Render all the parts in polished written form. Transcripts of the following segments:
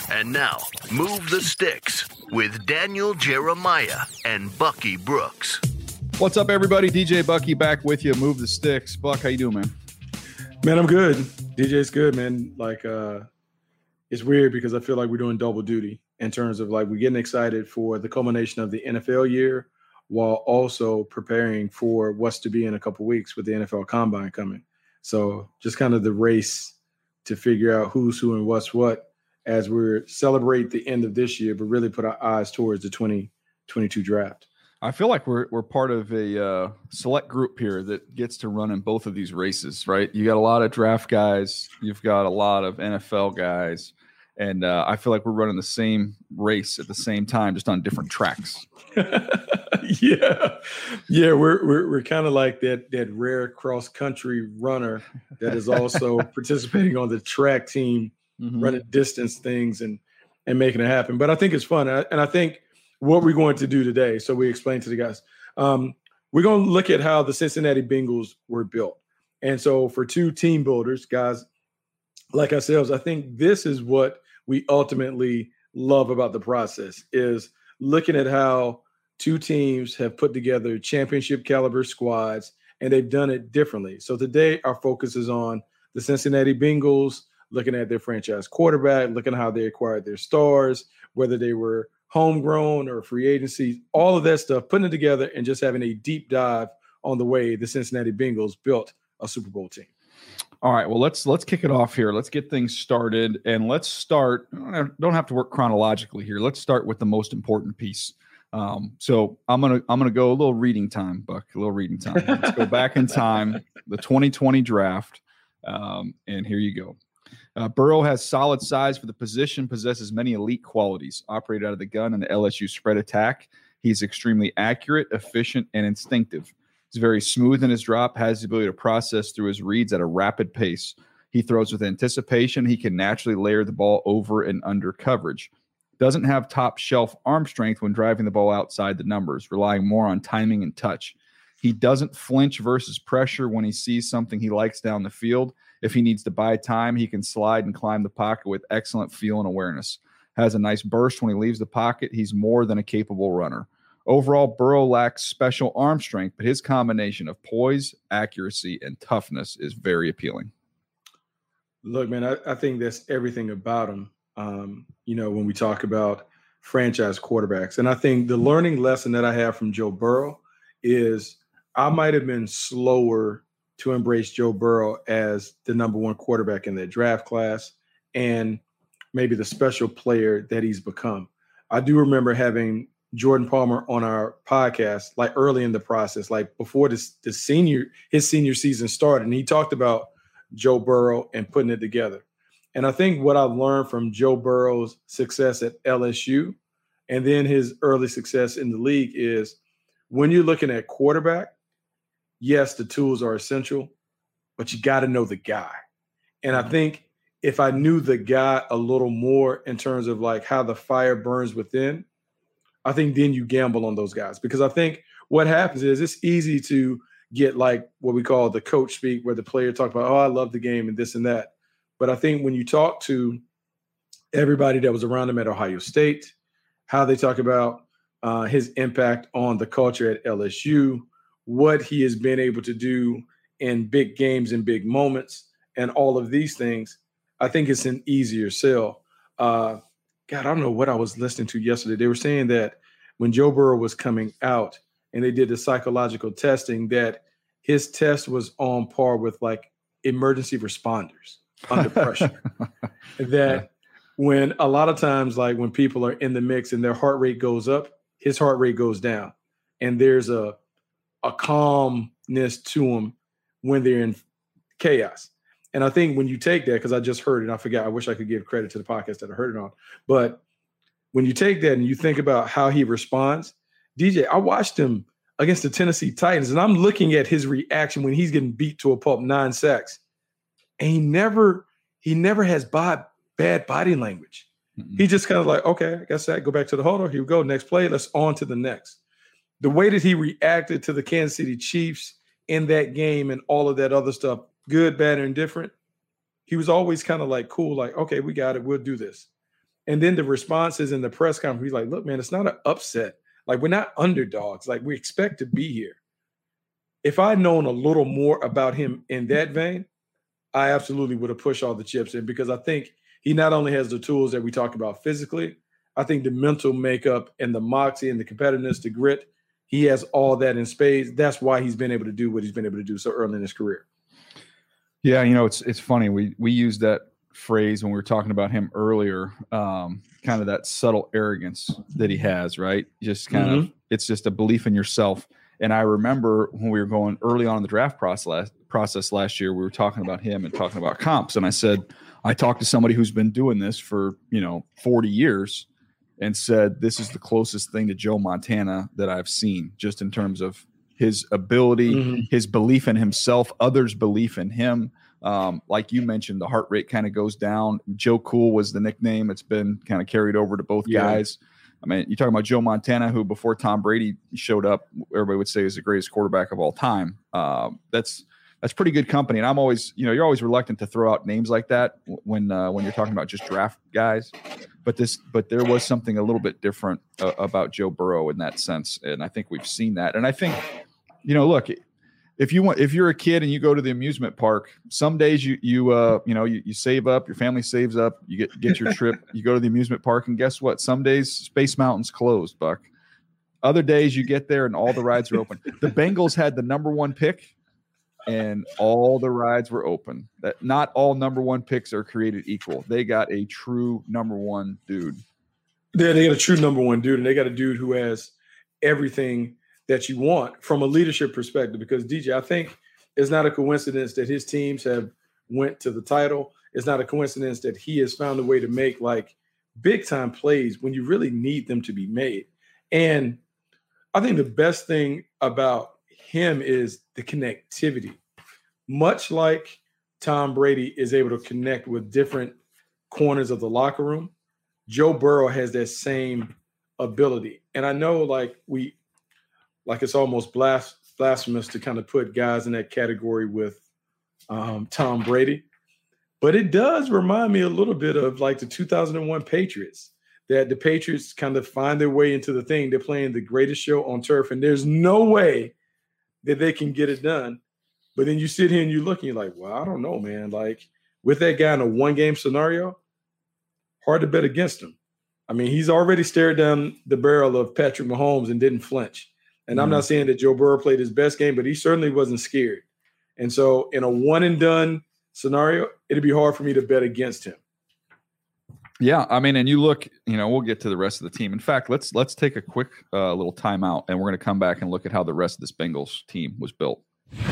And now, Move the Sticks with Daniel Jeremiah and Bucky Brooks. What's up, everybody? DJ Bucky back with you. Move the Sticks. Buck, how you doing, man? Man, I'm good. DJ's good, man. It's weird because I feel like we're doing double duty in terms of we're getting excited for the culmination of the NFL year while also preparing for what's to be in a couple weeks with the NFL Combine coming. So just kind of the race to figure out who's who and what's what as we celebrate the end of this year, but really put our eyes towards the 2022 draft. I feel like we're part of a select group here that gets to run in both of these races, right? You got a lot of draft guys, you've got a lot of NFL guys, and I feel like we're running the same race at the same time, just on different tracks. Yeah, we're kind of like that rare cross country runner that is also participating on the track team, running distance things and making it happen. But I think it's fun, and I think what we're going to do today. So we explained to the guys, we're going to look at how the Cincinnati Bengals were built. And so for two team builders, guys like ourselves, I think this is what we ultimately love about the process is looking at how two teams have put together championship caliber squads and they've done it differently. So today our focus is on the Cincinnati Bengals, looking at their franchise quarterback, looking at how they acquired their stars, whether they were homegrown or free agency, all of that stuff, putting it together and just having a deep dive on the way the Cincinnati Bengals built a Super Bowl team. All right, well, let's kick it off here. Let's get things started, and let's start. Don't have to work chronologically here. Let's start with the most important piece. So I'm gonna go a little reading time, Buck. A little reading time. Let's go back in time, the 2020 draft, and here you go. Burrow has solid size for the position, possesses many elite qualities, operated out of the gun in the LSU spread attack. He's extremely accurate, efficient, and instinctive. He's very smooth in his drop, has the ability to process through his reads at a rapid pace. He throws with anticipation. He can naturally layer the ball over and under coverage. Doesn't have top shelf arm strength when driving the ball outside the numbers, relying more on timing and touch. He doesn't flinch versus pressure when he sees something he likes down the field. If he needs to buy time, he can slide and climb the pocket with excellent feel and awareness. Has a nice burst when he leaves the pocket. He's more than a capable runner. Overall, Burrow lacks special arm strength, but his combination of poise, accuracy, and toughness is very appealing. Look, man, I think that's everything about him. When we talk about franchise quarterbacks, and I think the learning lesson that I have from Joe Burrow is I might have been slower to embrace Joe Burrow as the number one quarterback in that draft class and maybe the special player that he's become. I do remember having Jordan Palmer on our podcast, early in the process, before his senior season started. And he talked about Joe Burrow and putting it together. And I think what I've learned from Joe Burrow's success at LSU and then his early success in the league is when you're looking at quarterback, yes, the tools are essential, but you got to know the guy. And I think if I knew the guy a little more in terms of how the fire burns within, I think then you gamble on those guys. Because I think what happens is it's easy to get what we call the coach speak, where the player talk about, oh, I love the game and this and that. But I think when you talk to everybody that was around him at Ohio State, how they talk about his impact on the culture at LSU, what he has been able to do in big games and big moments and all of these things, I think it's an easier sell. God, I don't know what I was listening to yesterday. They were saying that when Joe Burrow was coming out and they did the psychological testing, that his test was on par with emergency responders under pressure. That when a lot of times, when people are in the mix and their heart rate goes up, his heart rate goes down. And there's a calmness to them when they're in chaos. And I think when you take that, because I just heard it, I forgot, I wish I could give credit to the podcast that I heard it on. But when you take that and you think about how he responds, DJ, I watched him against the Tennessee Titans, and I'm looking at his reaction when he's getting beat to a pulp, 9 sacks. And he never has bad body language. Mm-hmm. He just kind of okay, I guess that, go back to the huddle. Here we go. Next play. Let's on to the next. The way that he reacted to the Kansas City Chiefs in that game and all of that other stuff, good, bad, or indifferent, he was always kind of cool, okay, we got it. We'll do this. And then the responses in the press conference, he's like, look, man, it's not an upset. Like, we're not underdogs. Like, we expect to be here. If I'd known a little more about him in that vein, I absolutely would have pushed all the chips in, because I think he not only has the tools that we talk about physically, I think the mental makeup and the moxie and the competitiveness, the grit, he has all that in spades. That's why he's been able to do what he's been able to do so early in his career. Yeah, it's funny. We used that phrase when we were talking about him earlier, kind of that subtle arrogance that he has, right? Just kind of, it's just a belief in yourself. And I remember when we were going early on in the draft process last year, we were talking about him and talking about comps. And I said, I talked to somebody who's been doing this for, 40 years and said, this is the closest thing to Joe Montana that I've seen, just in terms of his ability, his belief in himself, others' belief in him. Like you mentioned, the heart rate kind of goes down. Joe Cool was the nickname. It's been kind of carried over to both guys. I mean, you're talking about Joe Montana, who before Tom Brady showed up, everybody would say is the greatest quarterback of all time. That's pretty good company. And I'm always, you're always reluctant to throw out names like that when you're talking about just draft guys. But there was something a little bit different about Joe Burrow in that sense, and I think we've seen that. And I think, look, if you're a kid and you go to the amusement park, some days you save up, your family saves up, you get your trip, you go to the amusement park, and guess what? Some days Space Mountain's closed, Buck. Other days you get there and all the rides are open. The Bengals had the number one pick, and all the rides were open. That not all number one picks are created equal. They got a true number one dude. Yeah, they got a true number one dude, and they got a dude who has everything that you want from a leadership perspective. Because DJ, I think it's not a coincidence that his teams have went to the title. It's not a coincidence that he has found a way to make like big time plays when you really need them to be made. And I think the best thing about him is the connectivity. Much like Tom Brady is able to connect with different corners of the locker room, Joe Burrow has that same ability. And I know it's almost blasphemous to kind of put guys in that category with Tom Brady, but it does remind me a little bit of like the 2001 Patriots, that the Patriots kind of find their way into the thing. They're playing the greatest show on turf, and there's no way that they can get it done. But then you sit here and you look and you're like, well, I don't know, man. Like with that guy in a one-game scenario, hard to bet against him. I mean, he's already stared down the barrel of Patrick Mahomes and didn't flinch. And I'm not saying that Joe Burrow played his best game, but he certainly wasn't scared. And so in a one-and-done scenario, it'd be hard for me to bet against him. Yeah, I mean, and you look, we'll get to the rest of the team. In fact, let's take a quick little timeout, and we're going to come back and look at how the rest of this Bengals team was built.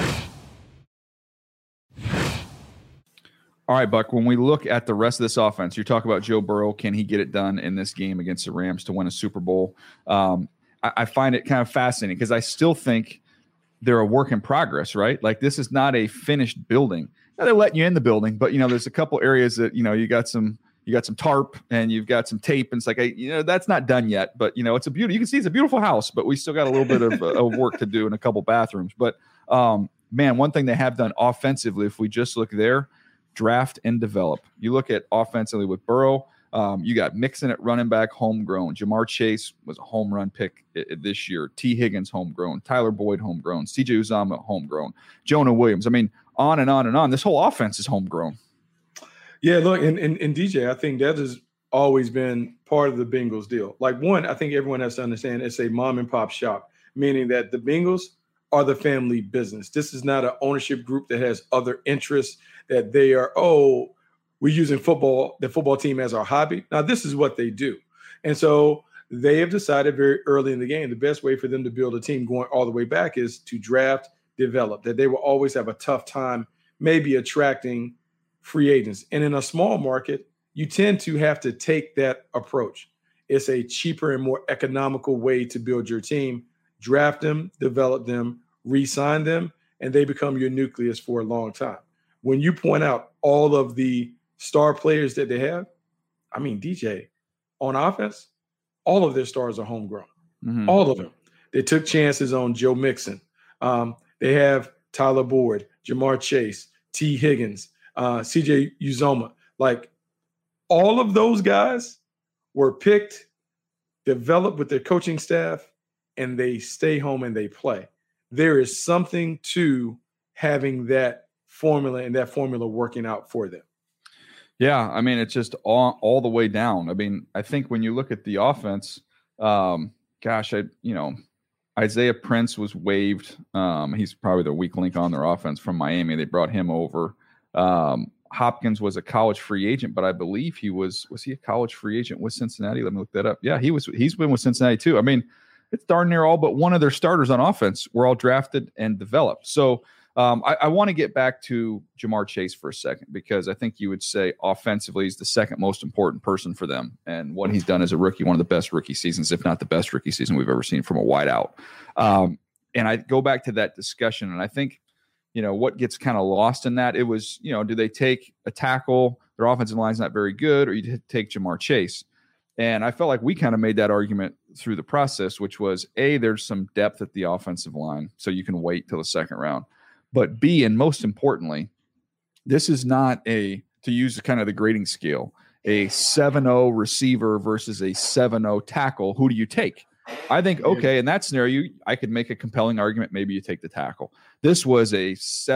All right, Buck, when we look at the rest of this offense, you talk about Joe Burrow. Can he get it done in this game against the Rams to win a Super Bowl? I find it kind of fascinating because I still think they're a work in progress, right? Like this is not a finished building. Now, they're letting you in the building, but there's a couple areas that you got some tarp and you've got some tape, and it's like that's not done yet. But it's a beauty. You can see it's a beautiful house, but we still got a little bit of work to do in a couple bathrooms. But man, one thing they have done offensively, if we just look there, draft and develop. You look at offensively with Burrow. You got Mixon at running back, homegrown. Jamar Chase was a home run pick this year. T. Higgins, homegrown. Tyler Boyd, homegrown. C.J. Uzomah, homegrown. Jonah Williams. I mean, on and on and on. This whole offense is homegrown. Yeah, look, and DJ, I think that has always been part of the Bengals deal. Like one, I think everyone has to understand it's a mom and pop shop, meaning that the Bengals are the family business. This is not an ownership group that has other interests, that they are, we're using the football team as our hobby. Now, this is what they do. And so they have decided very early in the game, the best way for them to build a team going all the way back is to draft, develop, that they will always have a tough time maybe attracting free agents. And in a small market, you tend to have to take that approach. It's a cheaper and more economical way to build your team. Draft them, develop them, re-sign them, and they become your nucleus for a long time. When you point out all of the star players that they have, I mean, DJ, on offense, all of their stars are homegrown. Mm-hmm. All of them. They took chances on Joe Mixon. They have Tyler Boyd, Jamar Chase, T. Higgins, C.J. Uzomah. Like all of those guys were picked, developed with their coaching staff, and they stay home and they play. There is something to having that formula and that formula working out for them. Yeah, I mean, it's just all the way down. I mean, I think when you look at the offense, Isaiah Prince was waived. He's probably the weak link on their offense from Miami. They brought him over. Hopkins was a college free agent, but I believe was he a college free agent with Cincinnati? Let me look that up. Yeah, he's been with Cincinnati too. I mean, it's darn near all but one of their starters on offense were all drafted and developed. So I want to get back to Ja'Marr Chase for a second, because I think you would say offensively he's the second most important person for them. And what he's done as a rookie, one of the best rookie seasons, if not the best rookie season we've ever seen from a wideout. And I go back to that discussion, and I think, what gets kind of lost in that, it was, do they take a tackle? Their offensive line's not very good, or you take Ja'Marr Chase? And I felt like we kind of made that argument through the process, which was A, there's some depth at the offensive line, so you can wait till the second round. But B, and most importantly, this is not to use kind of the grading scale, a 7-0 receiver versus a 7-0 tackle. Who do you take? I think, okay, in that scenario, I could make a compelling argument. Maybe you take the tackle. This was a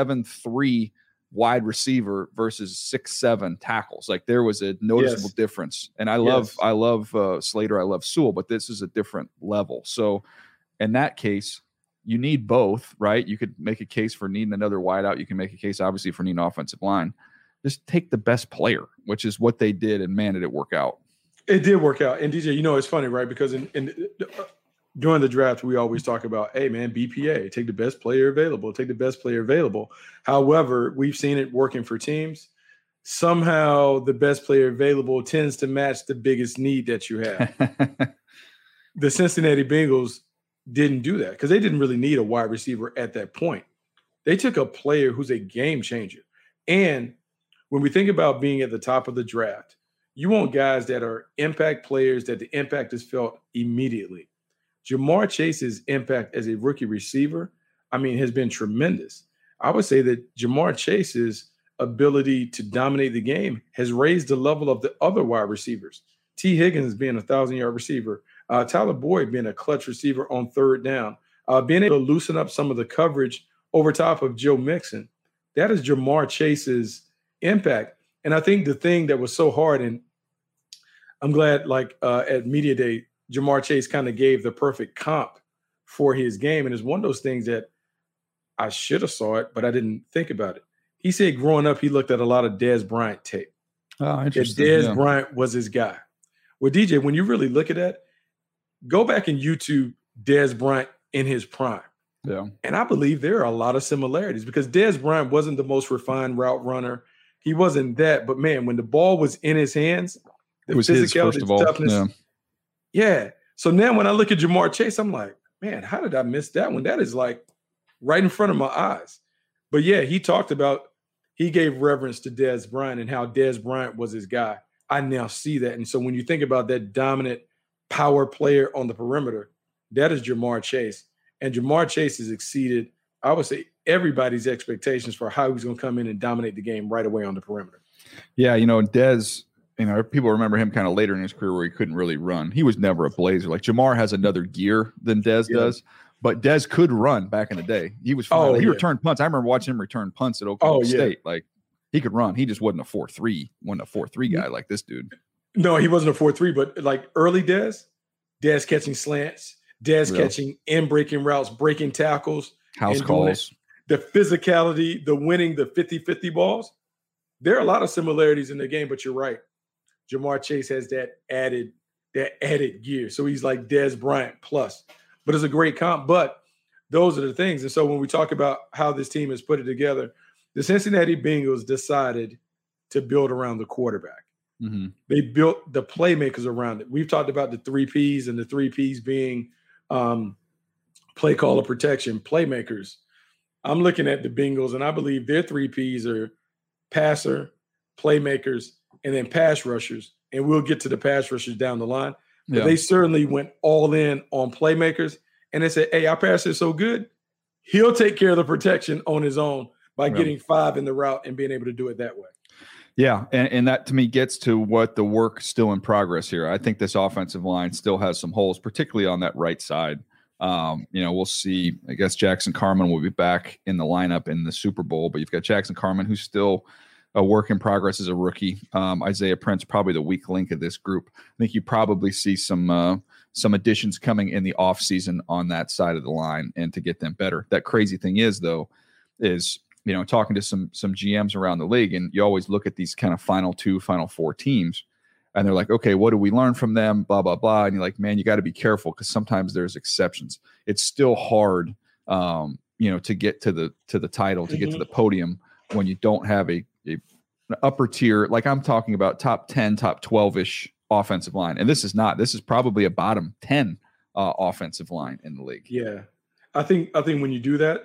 7-3 wide receiver versus 6-7 tackles. Like, there was a noticeable difference. And I love Slater. I love Sewell, but this is a different level. So in that case, you need both, right? You could make a case for needing another wideout. You can make a case, obviously, for needing offensive line. Just take the best player, which is what they did, and man, did it work out. It did work out. And DJ, it's funny, right? Because during the draft, we always talk about, hey, man, BPA, take the best player available, take the best player available. However, we've seen it working for teams. Somehow the best player available tends to match the biggest need that you have. The Cincinnati Bengals didn't do that because they didn't really need a wide receiver at that point. They took a player who's a game changer. And when we think about being at the top of the draft, you want guys that are impact players, that the impact is felt immediately. Ja'Marr Chase's impact as a rookie receiver, has been tremendous. I would say that Ja'Marr Chase's ability to dominate the game has raised the level of the other wide receivers. T. Higgins being a 1,000-yard receiver, Tyler Boyd being a clutch receiver on third down, being able to loosen up some of the coverage over top of Joe Mixon. That is Ja'Marr Chase's impact. And I think the thing that was so hard, and I'm glad at Media Day, Ja'Marr Chase kind of gave the perfect comp for his game. And it's one of those things that I should have saw it, but I didn't think about it. He said growing up, he looked at a lot of Dez Bryant tape. Oh, interesting. Dez Bryant was his guy. Well, DJ, when you really look at that, go back and YouTube Dez Bryant in his prime. Yeah. And I believe there are a lot of similarities because Dez Bryant wasn't the most refined route runner. He wasn't that. But, man, when the ball was in his hands, it was his, first of all. Toughness. Yeah. So now when I look at Ja'Marr Chase, I'm like, man, how did I miss that one? That is like right in front of my eyes. But, yeah, he talked about he gave reverence to Dez Bryant and how Dez Bryant was his guy. I now see that. And so when you think about that dominant power player on the perimeter, that is Ja'Marr Chase. And Ja'Marr Chase has exceeded, I would say, everybody's expectations for how he's going to come in and dominate the game right away on the perimeter. Yeah, Dez, people remember him kind of later in his career where he couldn't really run. He was never a blazer. Like Ja'Marr has another gear than Dez does, but Dez could run back in the day. He was fine. He returned punts. I remember watching him return punts at Oklahoma State. Like, he could run. He just wasn't a 4.3, guy like this dude. No, he wasn't a 4.3, but like early Dez catching slants, catching in breaking routes, breaking tackles, house calls, the physicality, the winning, the 50-50 balls. There are a lot of similarities in the game, but you're right. Ja'Marr Chase has that added gear. So he's like Dez Bryant plus. But it's a great comp. But those are the things. And so when we talk about how this team has put it together, the Cincinnati Bengals decided to build around the quarterback. Mm-hmm. They built the playmakers around it. We've talked about the 3 Ps, and the 3 Ps being play caller protection, playmakers. I'm looking at the Bengals, and I believe their 3 Ps are passer, playmakers, and then pass rushers. And we'll get to the pass rushers down the line. But they certainly went all in on playmakers. And they said, hey, our passer is so good, he'll take care of the protection on his own by getting 5 in the route and being able to do it that way. Yeah, and that to me gets to what the work still in progress here. I think this offensive line still has some holes, particularly on that right side. We'll see. I guess Jackson Carman will be back in the lineup in the Super Bowl, but you've got Jackson Carman, who's still a work in progress as a rookie. Isaiah Prince, probably the weak link of this group. I think you probably see some additions coming in the offseason on that side of the line and to get them better. That crazy thing is, though, talking to some GMs around the league, and you always look at these kind of final 2, final 4 teams, and they're like, okay, what do we learn from them? Blah, blah, blah. And you're like, man, you got to be careful because sometimes there's exceptions. It's still hard, to get to the title, to get to the podium when you don't have an upper tier, like I'm talking about top 10, top 12-ish offensive line. And this is probably a bottom 10 offensive line in the league. Yeah. I think when you do that,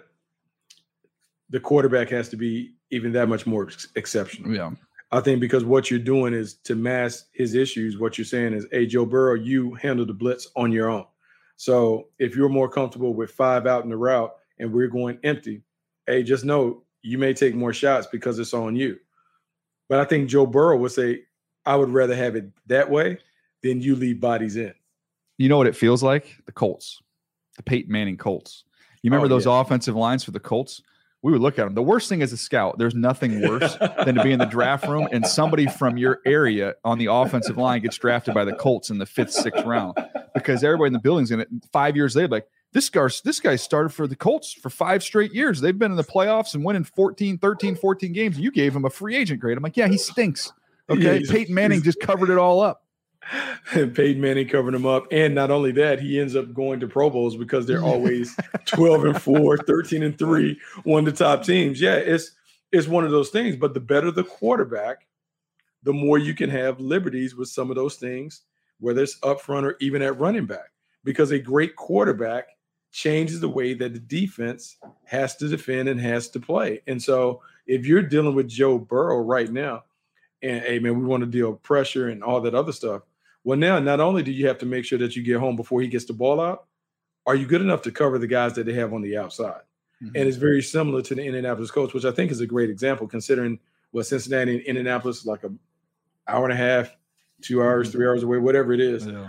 the quarterback has to be even that much more exceptional. Yeah. I think because what you're doing is to mask his issues. What you're saying is, hey, Joe Burrow, you handle the blitz on your own. So if you're more comfortable with 5 out in the route and we're going empty, hey, just know you may take more shots because it's on you. But I think Joe Burrow would say, I would rather have it that way than you leave bodies in. You know what it feels like? The Colts, the Peyton Manning Colts. You remember those offensive lines for the Colts? We would look at them. The worst thing as a scout, there's nothing worse than to be in the draft room and somebody from your area on the offensive line gets drafted by the Colts in the 5th, 6th round, because everybody in the building's going to 5 years later, like, this guy started for the Colts for 5 straight years. They've been in the playoffs and winning 14 games. You gave him a free agent grade. I'm like, yeah, he stinks. Okay. Yeah, Peyton Manning just covered it all up. And Peyton Manning covered him up. And not only that, he ends up going to Pro Bowls because they're always 12-4, 13-3, one of the top teams. Yeah, it's one of those things. But the better the quarterback, the more you can have liberties with some of those things, whether it's up front or even at running back. Because a great quarterback changes the way that the defense has to defend and has to play. And so if you're dealing with Joe Burrow right now, and, hey, man, we want to deal with pressure and all that other stuff. Well, now, not only do you have to make sure that you get home before he gets the ball out, are you good enough to cover the guys that they have on the outside? Mm-hmm. And it's very similar to the Indianapolis Colts, which I think is a great example considering what Cincinnati and Indianapolis, like an hour and a half, 2 hours, 3 hours away, whatever it is. Yeah.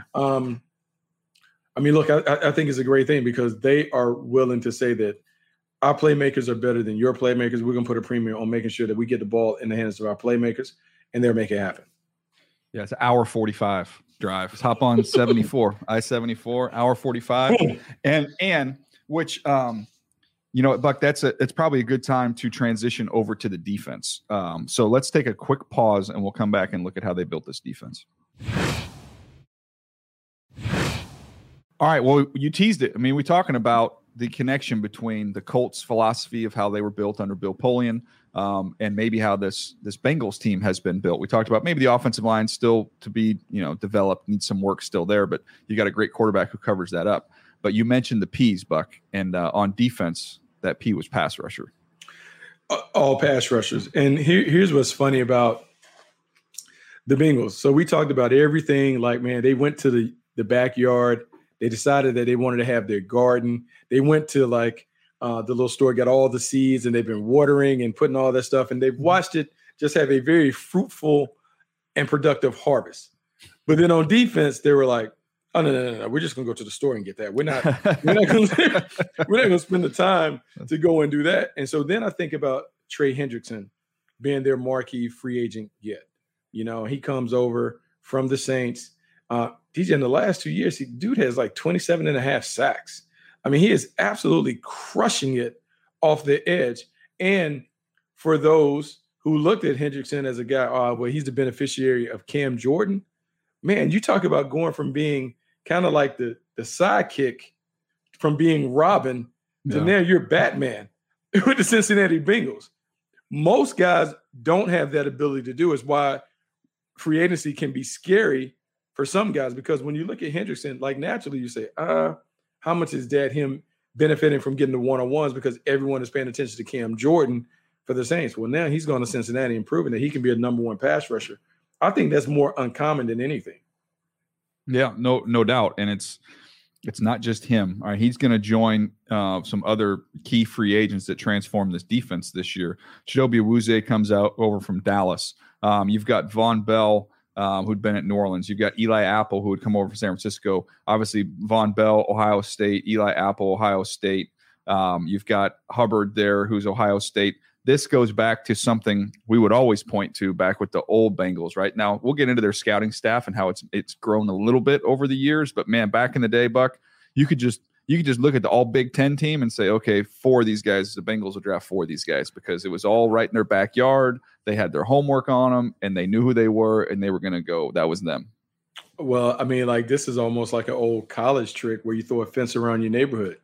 Look, I think it's a great thing because they are willing to say that our playmakers are better than your playmakers. We're going to put a premium on making sure that we get the ball in the hands of our playmakers, and they'll make it happen. Yeah, it's an hour 45 drive. Just hop on 74, I-74, hour 45. And which, Buck, it's probably a good time to transition over to the defense. So let's take a quick pause, and we'll come back and look at how they built this defense. All right, well, you teased it. I mean, we're talking about the connection between the Colts' philosophy of how they were built under Bill Polian and maybe how this Bengals team has been built. We talked about maybe the offensive line still to be, developed, needs some work still there, but you got a great quarterback who covers that up. But you mentioned the P's, Buck, and on defense, that P was pass rusher. All pass rushers. And here's what's funny about the Bengals. So we talked about everything like, man, they went to the backyard. They decided that they wanted to have their garden. They went to the little store, got all the seeds, and they've been watering and putting all that stuff. And they've watched it just have a very fruitful and productive harvest. But then on defense, they were like, oh, no. We're just going to go to the store and get that. We're not going to spend the time to go and do that. And so then I think about Trey Hendrickson being their marquee free agent get. He comes over from the Saints. DJ, in the last 2 years, dude has like 27 and a half sacks. I mean, he is absolutely crushing it off the edge. And for those who looked at Hendrickson as a guy, he's the beneficiary of Cam Jordan. Man, you talk about going from being kind of like the sidekick, from being Robin to now you're Batman with the Cincinnati Bengals. Most guys don't have that ability to do. Is why free agency can be scary for some guys, because when you look at Hendrickson, like naturally you say, how much is that him benefiting from getting the one-on-ones because everyone is paying attention to Cam Jordan for the Saints? Well, now he's going to Cincinnati and proving that he can be a number one pass rusher. I think that's more uncommon than anything. Yeah, no doubt. And it's not just him. All right, he's going to join some other key free agents that transform this defense this year. Chidobe Awuzie comes over from Dallas. You've got Von Bell, who'd been at New Orleans. You've got Eli Apple, who would come over from San Francisco. Obviously, Von Bell, Ohio State. Eli Apple, Ohio State. You've got Hubbard there, who's Ohio State. This goes back to something we would always point to back with the old Bengals, right? Now, we'll get into their scouting staff and how it's grown a little bit over the years. But, man, back in the day, Buck, you could just look at the all Big Ten team and say, okay, 4 of these guys, the Bengals will draft 4 of these guys because it was all right in their backyard. They had their homework on them, and they knew who they were, and they were going to go. That was them. Well, I mean, like this is almost like an old college trick where you throw a fence around your neighborhood.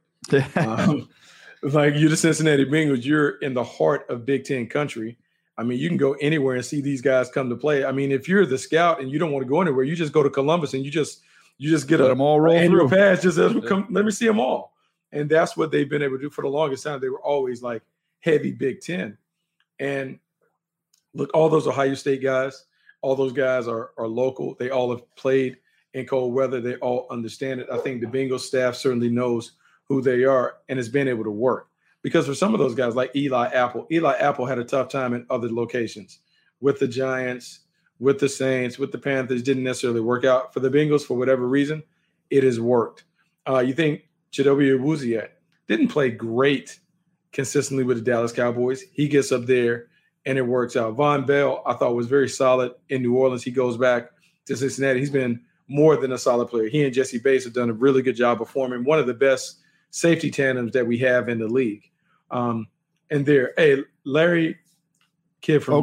Like you're the Cincinnati Bengals, you're in the heart of Big Ten country. I mean, you can go anywhere and see these guys come to play. I mean, if you're the scout and you don't want to go anywhere, you just go to Columbus and you just get let them all roll through. Pass, just let them come. Let me see them all. And that's what they've been able to do for the longest time. They were always like heavy Big Ten. And look, all those Ohio State guys, all those guys are local. They all have played in cold weather. They all understand it. I think the Bengals staff certainly knows who they are and has been able to work. Because for some of those guys like Eli Apple had a tough time in other locations with the Giants, with the Saints, with the Panthers. Didn't necessarily work out for the Bengals for whatever reason. It has worked. You think Chidobe Awuzie didn't play great consistently with the Dallas Cowboys. He gets up there and it works out. Von Bell, I thought, was very solid in New Orleans. He goes back to Cincinnati. He's been more than a solid player. He and Jesse Bates have done a really good job of forming one of the best safety tandems that we have in the league. And there, hey, Larry, kid from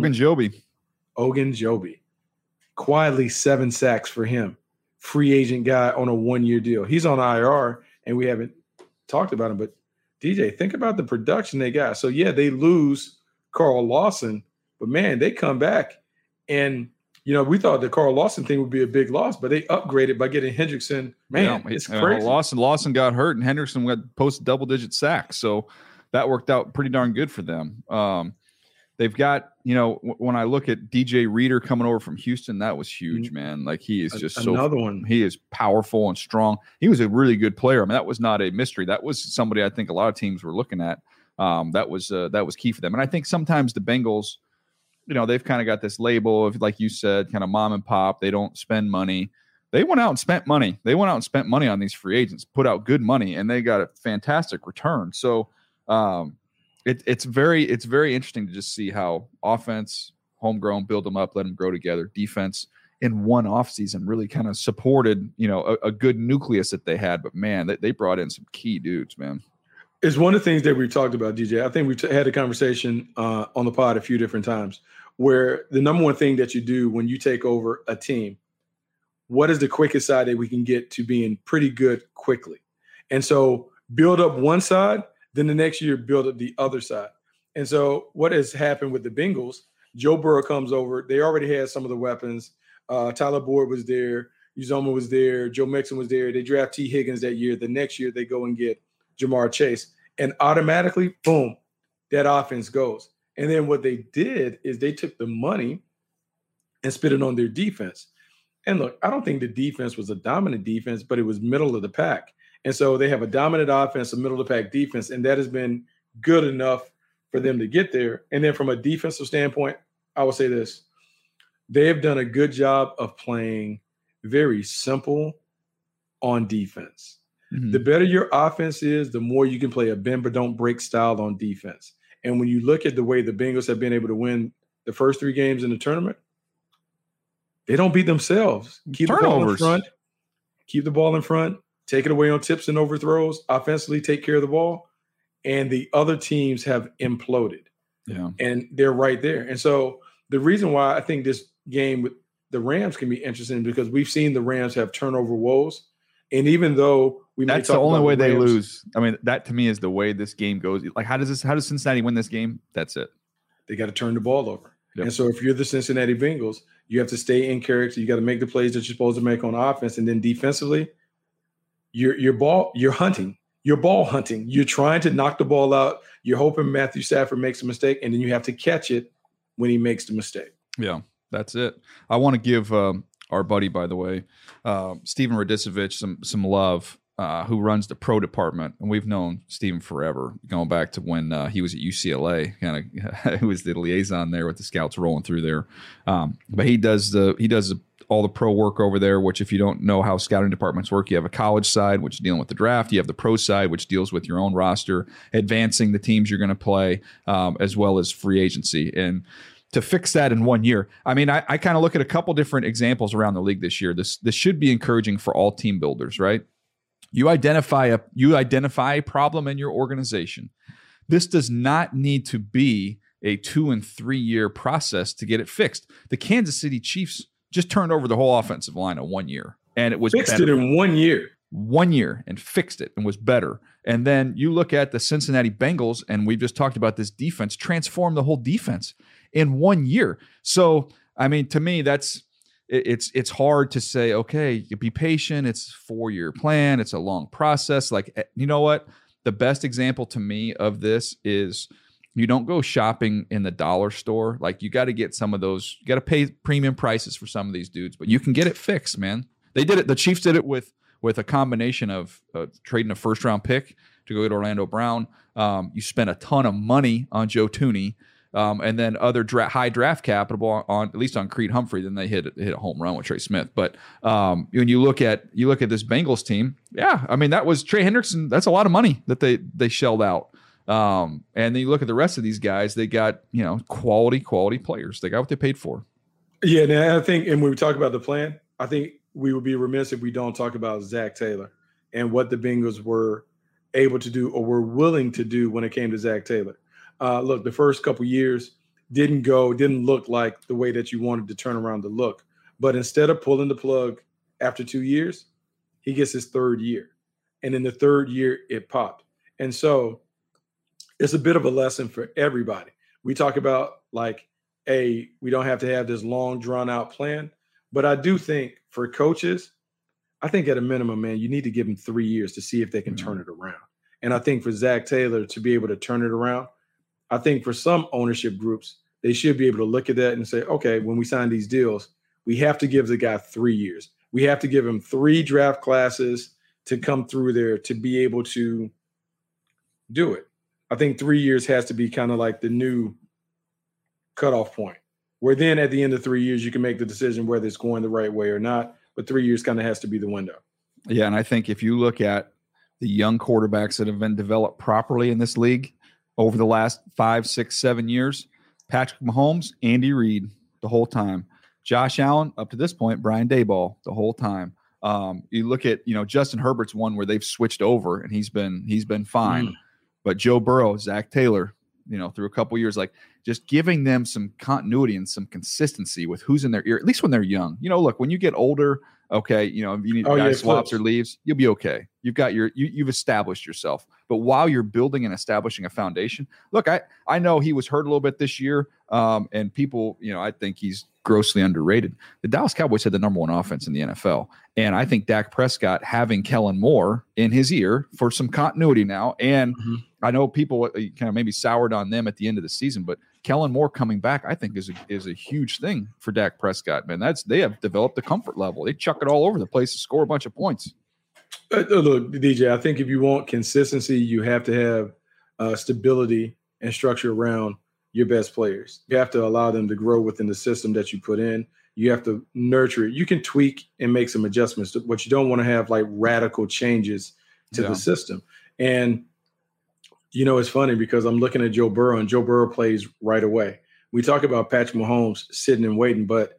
Ogunjobi, quietly 7 sacks for him. Free agent guy on a 1-year deal. He's on IR, and we haven't talked about him. But DJ, think about the production they got. So yeah, they lose Carl Lawson, but man, they come back. And you know, we thought the Carl Lawson thing would be a big loss, but they upgraded by getting Hendrickson. Man, it's crazy. Lawson got hurt, and Hendrickson got post double-digit sacks. So that worked out pretty darn good for them. They've got, you know, when I look at DJ Reader coming over from Houston, that was huge, man. Like he is just another one. He is powerful and strong. He was a really good player. I mean, that was not a mystery. That was somebody I think a lot of teams were looking at. That was key for them. And I think sometimes the Bengals, you know, they've kind of got this label of, like you said, kind of mom and pop. They don't spend money. They went out and spent money. They went out and spent money on these free agents, put out good money, and they got a fantastic return. So it's very interesting to just see how offense, homegrown, build them up, let them grow together. Defense in one offseason really kind of supported, you know, a good nucleus that they had. But man, they brought in some key dudes, man. It's one of the things that we've talked about, DJ. I think we've had a conversation on the pod a few different times where the number one thing that you do when you take over a team, what is the quickest side that we can get to being pretty good quickly? And so build up one side, then the next year build up the other side. And so what has happened with the Bengals, Joe Burrow comes over. They already had some of the weapons. Tyler Boyd was there. Uzomah was there. Joe Mixon was there. They draft T. Higgins that year. The next year they go and get Jamar Chase. And automatically, boom, that offense goes. And then what they did is they took the money and spent it on their defense. And look, I don't think the defense was a dominant defense, but it was middle of the pack. And so they have a dominant offense, a middle of the pack defense, and that has been good enough for them to get there. And then from a defensive standpoint, I will say this. They have done a good job of playing very simple on defense. Mm-hmm. The better your offense is, the more you can play a bend but don't break style on defense. And when you look at the way the Bengals have been able to win the first 3 games in the tournament, they don't beat themselves. Keep the ball in front. Keep the ball in front. Take it away on tips and overthrows. Offensively, take care of the ball. And the other teams have imploded. Yeah. And they're right there. And so the reason why I think this game with the Rams can be interesting because we've seen the Rams have turnover woes. And even though that's the only way they lose. I mean, that to me is the way this game goes. Like, how does Cincinnati win this game? That's it. They got to turn the ball over. Yep. And so if you're the Cincinnati Bengals, you have to stay in character. You got to make the plays that you're supposed to make on offense. And then defensively, you're ball hunting. You're trying to knock the ball out. You're hoping Matthew Stafford makes a mistake, and then you have to catch it when he makes the mistake. Yeah, that's it. I want to give our buddy, by the way, Steven Radicevich, some love. who runs the pro department, and we've known Stephen forever, going back to when he was at UCLA. Kind of, he was the liaison there with the scouts rolling through there. But he does all the pro work over there. Which, if you don't know how scouting departments work, you have a college side, which is dealing with the draft. You have the pro side, which deals with your own roster, advancing the teams you're going to play, as well as free agency. And to fix that in 1 year, I mean, I kind of look at a couple different examples around the league this year. This should be encouraging for all team builders, right? You identify a problem in your organization. This does not need to be a 2 and 3 year process to get it fixed. The Kansas City Chiefs just turned over the whole offensive line in 1 year, and it was fixed better. It in 1 year. 1 year and fixed it and was better. And then you look at the Cincinnati Bengals, and we've just talked about this defense, transformed the whole defense in 1 year. So, I mean, to me, it's hard to say, okay, you be patient. It's a 4-year plan. It's a long process. Like, you know what? The best example to me of this is you don't go shopping in the dollar store. Like, you got to get some of those, you got to pay premium prices for some of these dudes, but you can get it fixed, man. They did it. The Chiefs did it with a combination of trading a first-round pick to go get Orlando Brown. You spent a ton of money on Joe Thuney. And then other high draft capital on at least on Creed Humphrey. Then they hit a home run with Trey Smith. But when you look at this Bengals team, yeah, I mean, that was Trey Hendrickson. That's a lot of money that they shelled out. And then you look at the rest of these guys, they got, quality players. They got what they paid for. Yeah, now I think, and when we talk about the plan, I think we would be remiss if we don't talk about Zach Taylor and what the Bengals were able to do or were willing to do when it came to Zach Taylor. Look, the first couple years didn't look like the way that you wanted to turn around the look. But instead of pulling the plug after 2 years, he gets his third year. And in the third year, it popped. And so it's a bit of a lesson for everybody. We talk about we don't have to have this long, drawn-out plan. But I do think for coaches, I think at a minimum, man, you need to give them 3 years to see if they can turn it around. And I think for Zach Taylor to be able to turn it around, I think for some ownership groups, they should be able to look at that and say, okay, when we sign these deals, we have to give the guy 3 years. We have to give him 3 draft classes to come through there to be able to do it. I think 3 years has to be kind of like the new cutoff point, where then at the end of 3 years, you can make the decision whether it's going the right way or not. But 3 years kind of has to be the window. Yeah, and I think if you look at the young quarterbacks that have been developed properly in this league over the last 5, 6, 7 years, Patrick Mahomes, Andy Reid the whole time. Josh Allen, up to this point, Brian Daboll the whole time. You look at, Justin Herbert's one where they've switched over and he's been fine. But Joe Burrow, Zach Taylor, through a couple years, like just giving them some continuity and some consistency with who's in their ear, at least when they're young. Look, when you get older, okay, if you need guy swaps or leaves, you'll be okay. You've got you've established yourself. But while you're building and establishing a foundation, look, I know he was hurt a little bit this year, and people, I think he's grossly underrated. The Dallas Cowboys had the number 1 offense in the NFL, and I think Dak Prescott having Kellen Moore in his ear for some continuity now, and I know people kind of maybe soured on them at the end of the season, but Kellen Moore coming back, I think, is a huge thing for Dak Prescott. Man, they have developed a comfort level. They chuck it all over the place to score a bunch of points. Look, DJ, I think if you want consistency, you have to have stability and structure around your best players. You have to allow them to grow within the system that you put in. You have to nurture it. You can tweak and make some adjustments, but you don't want to have radical changes to the system. And it's funny because I'm looking at Joe Burrow, and Joe Burrow plays right away. We talk about Patrick Mahomes sitting and waiting, but,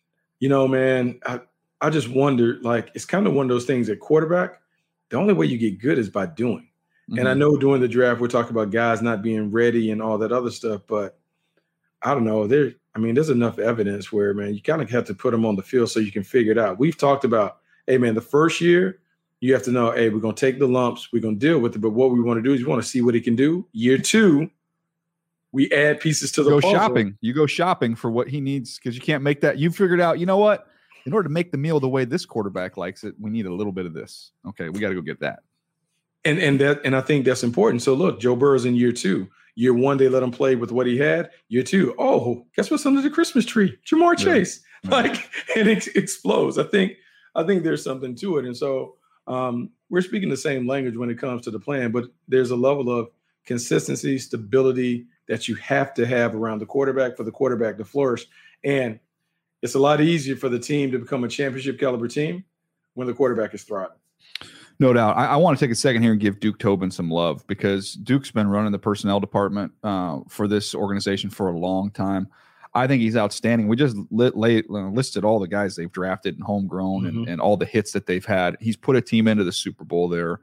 man, I just wonder, it's kind of one of those things at quarterback, the only way you get good is by doing. Mm-hmm. And I know during the draft, we're talking about guys not being ready and all that other stuff, but I don't know. There's enough evidence where, man, you kind of have to put them on the field so you can figure it out. We've talked about, hey, man, the first year, you have to know, hey, we're going to take the lumps. We're going to deal with it. But what we want to do is we want to see what he can do. Year 2, we add pieces to the puzzle. You go shopping for what he needs because you can't make that. You figured out, you know what? In order to make the meal the way this quarterback likes it, we need a little bit of this. Okay, we got to go get that. And I think that's important. So look, Joe Burrow's in year 2. Year 1, they let him play with what he had. Year 2, oh, guess what's under the Christmas tree? Jamar Chase. And it explodes. I think there's something to it. And so we're speaking the same language when it comes to the plan, but there's a level of consistency, stability that you have to have around the quarterback for the quarterback to flourish. And it's a lot easier for the team to become a championship caliber team when the quarterback is thriving. No doubt. I want to take a second here and give Duke Tobin some love, because Duke's been running the personnel department for this organization for a long time. I think he's outstanding. We just listed all the guys they've drafted and homegrown and all the hits that they've had. He's put a team into the Super Bowl there.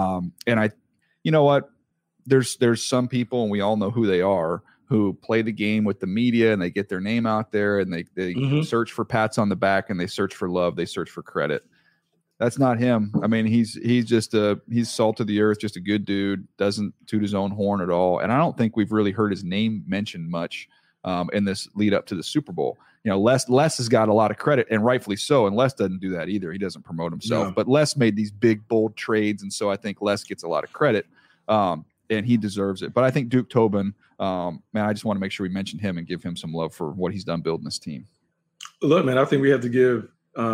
You know what? There's some people, and we all know who they are, who play the game with the media and they get their name out there and they search for pats on the back and they search for love. They search for credit. That's not him. I mean, he's just he's salt of the earth, just a good dude, doesn't toot his own horn at all. And I don't think we've really heard his name mentioned much in this lead up to the Super Bowl. You know, Les has got a lot of credit, and rightfully so. And Les doesn't do that either. He doesn't promote himself, but Les made these big, bold trades. And so I think Les gets a lot of credit and he deserves it. But I think Duke Tobin, man, I just want to make sure we mention him and give him some love for what he's done building this team. Look, man, I think we have to give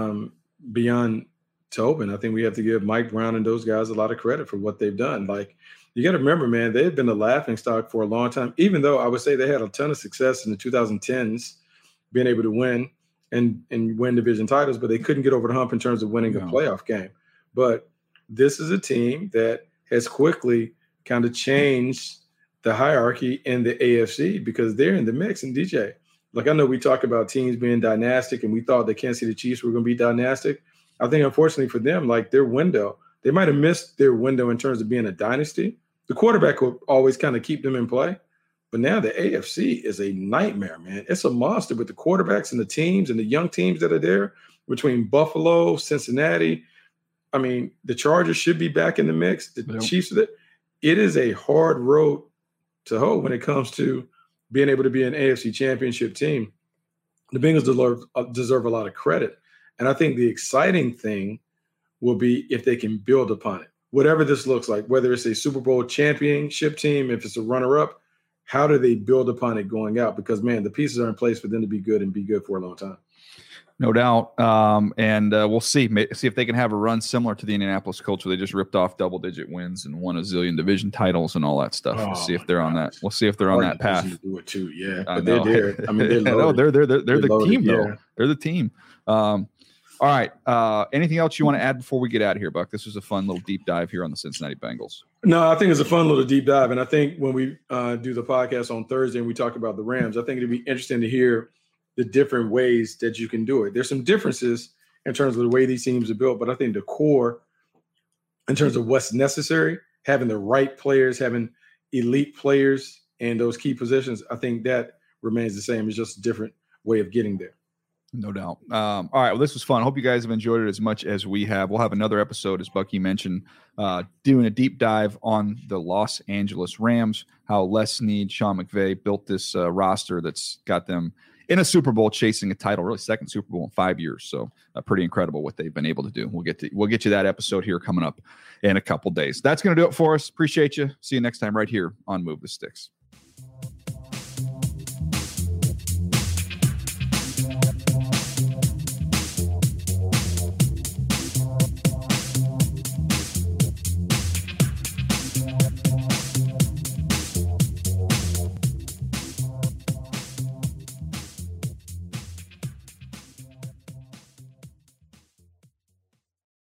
beyond Tobin, I think we have to give Mike Brown and those guys a lot of credit for what they've done. Like, you got to remember, man, they've been a laughing stock for a long time, even though I would say they had a ton of success in the 2010s, being able to win and win division titles, but they couldn't get over the hump in terms of winning a playoff game. But this is a team that has quickly kind of changed the hierarchy in the AFC because they're in the mix. And DJ, like, I know we talk about teams being dynastic and we thought the Kansas City Chiefs were going to be dynastic. I think, unfortunately for them, like, their window, they might have missed their window in terms of being a dynasty. The quarterback will always kind of keep them in play. But now the AFC is a nightmare, man. It's a monster with the quarterbacks and the teams and the young teams that are there between Buffalo, Cincinnati. I mean, the Chargers should be back in the mix. The Chiefs, it is a hard road to hoe when it comes to being able to be an AFC championship team. The Bengals deserve a lot of credit. And I think the exciting thing will be if they can build upon it. Whatever this looks like, whether it's a Super Bowl championship team, if it's a runner-up, how do they build upon it going out? Because, man, the pieces are in place for them to be good and be good for a long time. No doubt. And we'll see if they can have a run similar to the Indianapolis Colts, where they just ripped off double-digit wins and won a zillion division titles and all that stuff. We'll see if they're on that. We'll see if they're on that path. Do it too, yeah. But they're there. I mean, they're loaded. They're the loaded, team, yeah. though. They're the team. All right. Anything else you want to add before we get out of here, Buck? This was a fun little deep dive here on the Cincinnati Bengals. No, I think it's a fun little deep dive. And I think when we do the podcast on Thursday and we talk about the Rams, I think it'd be interesting to hear the different ways that you can do it. There's some differences in terms of the way these teams are built, but I think the core in terms of what's necessary, having the right players, having elite players in those key positions, I think that remains the same. It's just a different way of getting there. No doubt. All right. Well, this was fun. I hope you guys have enjoyed it as much as we have. We'll have another episode, as Bucky mentioned, doing a deep dive on the Los Angeles Rams, how Les Snead, Sean McVay built this roster that's got them in a Super Bowl, chasing a title, really second Super Bowl in 5 years. So pretty incredible what they've been able to do. We'll get you that episode here coming up in a couple days. That's going to do it for us. Appreciate you. See you next time right here on Move the Sticks.